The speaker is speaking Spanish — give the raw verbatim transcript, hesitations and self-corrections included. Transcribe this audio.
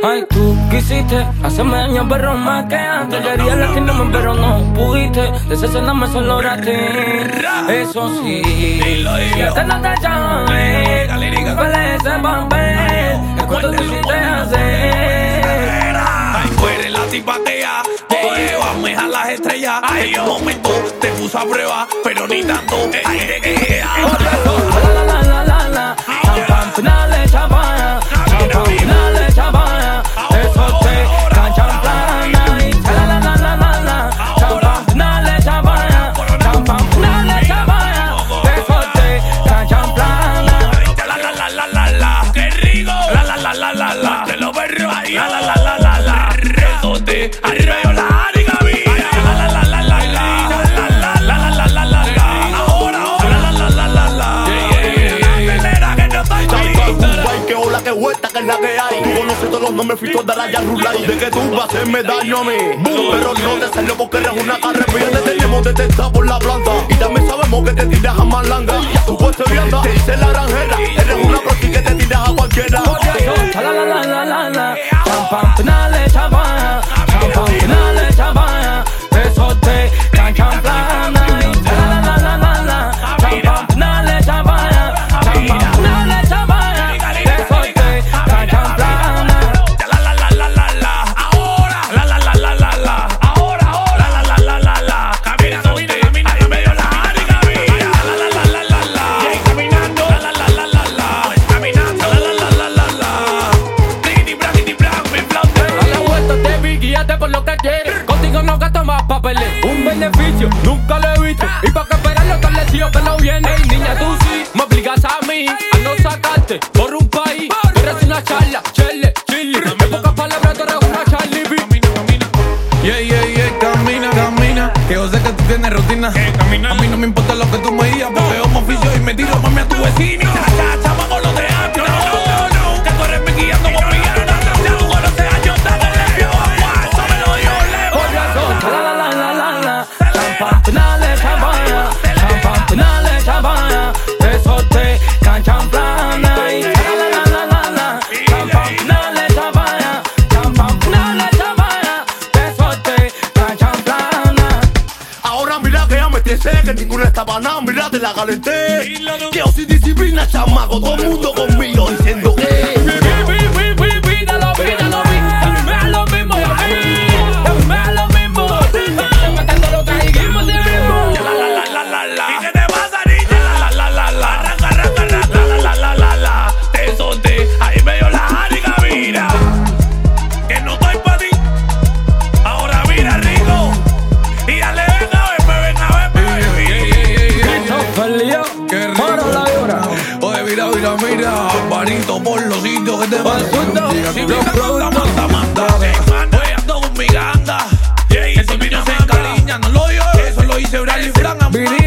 Ay, tú quisiste hacerme daño, pero más que antes. Quería lastimarme, pero no pudiste. Decepcionarme solo a ti. Eso sí, y hasta no te llamé. Vale ese papel, es cuando tú hiciste hacer. Ay, fuere la simpatia, te vamos a las estrellas. En un momento te puso a prueba, pero ni tanto. Ay, te queda. La la la la la, champán, finales, champán, champán, finales, champán. Eso te canchan plana. Y la la la la la la, champán, finales, champán, champán, finales, champán. Eso te canchan plana. La la la la la la, qué rico. La la la la la la, te lo perro. La la la la la la, eso te arriba yo la ánica mía. La la la la la la, la la la la la la la. Ahora ahora la la la la la. Que hola, que vuelta, que es la que hay. Tú conoces todos los nombres, fui toda la yarrula. Y de que tú vas a hacerme daño a mí. Boom, pero no te salió porque eres una carrepilla. Te tenemos detectado por la planta. Y también sabemos que te tiras a malanga. Tú puedes vianda, te hice la granjera. Eres una prosti que te tiras a cualquiera. La la la la la la, champán, finales, champán, champán, finales, champán. Eso te canchan plana. La la la la la, champán, finales, champán, champán, finales, champán. Eso te canchan plana. La la la la la la, ahora la la la la la la, ahora ahora la la la la la. Camina, camina, camina, en medio la área mía. La la la la la la, caminando. La la la la la la, caminando. La la la la la la. Titi bra, titi bra, mi flauta. Dale vuelta, te vi, guíate por lo que quieres. Contigo no gasto más papeles. Un beneficio, nunca lo he visto. Y pa' que esperar lo establecido que no viene. Ey, niña, tú sí, me obligas a mí a no sacarte por un país. Tú eres una charla, chele, chili. En pocas palabras, tú eres una Charlie B. Camina, camina. Yeah, yeah, yeah, camina, camina. Que yo sé que tú tienes rutina. A mí no me importa lo que tú me digas, porque yo me oficio y me tiro mami a tu vecino. Cha, cha, con los de antes. No, no, que tú eres mi guiando con mi guiando. Ya tú conoces a Jota con el viejo agua. Eso me lo dio Leo. Por razón, la la la la la, champán, finales, champán, champán, finales, champán. Eso te canchan plana. Y la la la la la, champán, finales, champán, champán, finales, champán. Eso te canchan plana. Ahora mira que ya me sé que ninguna estaba nada. Mira, te la calenté. Que yo sin disciplina, chamaco. Todo el mundo conmigo diciendo que Pídalo, pídalo, dame lo mismo a mí, dame lo mismo. Matando lo que dijimos de mismo. La la la la la la. ¿Y qué te pasa, niña? La la la la la. Arranca, arranca, arranca. La la la la la. Te solté, ahí me dio la ánica, mira. Que no estoy pa' ti. Ahora mira, rico. Y dale, ven a verme, ven a verme, baby. Feliz, Qué rico. para la hora. Oye, mira, mira, mira. Barito por los sitios que te van. Asunto, Si los me manda, productos. manda, manda. Oye, ando con mi ganda. El niño se encariña, no lo oye. Eso lo hice Brian y Fran.